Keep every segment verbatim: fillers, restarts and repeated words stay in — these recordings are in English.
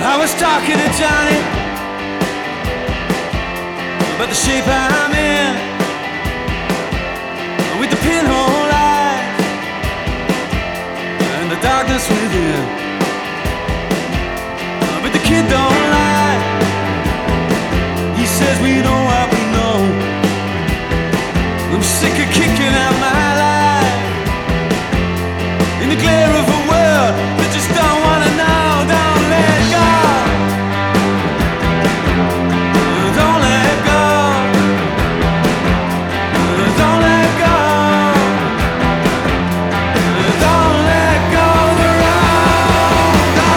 I was talking to Johnny about the shape I'm in, with the pinhole eyes and the darkness within. But the kid don't lie. He says we know what we know. I'm sick of kicking out my life in the glare of a world that just don't wanna know. Don't let go. Don't let go. Don't let go. Don't let go the road. No.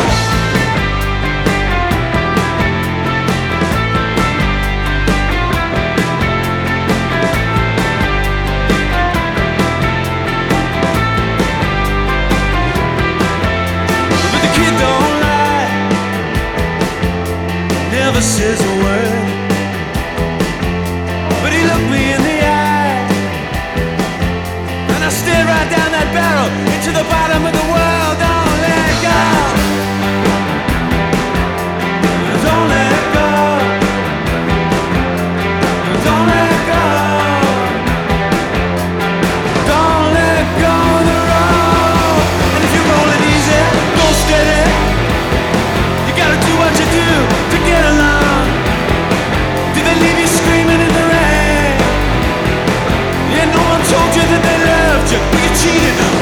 But the kid don't lie, never says a word. But he looked me in the eye, and I stared right down that barrel into the bottom of the world. Don't let go. Don't let go. Don't let go. Don't let go the road. And if you're rolling easy, go steady. You gotta do what you do to get along. Did they leave you screaming in the rain? Yeah, no one told you that they loved you. You cheated.